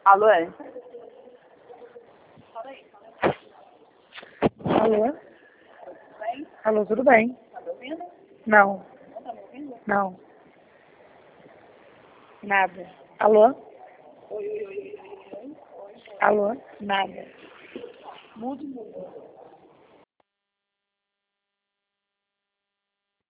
Alô, é? Alô? Alô, tudo bem? Tá me ouvindo? Não, Não tá me ouvindo? não, nada. Alô? Oi. Alô? Nada. Mude.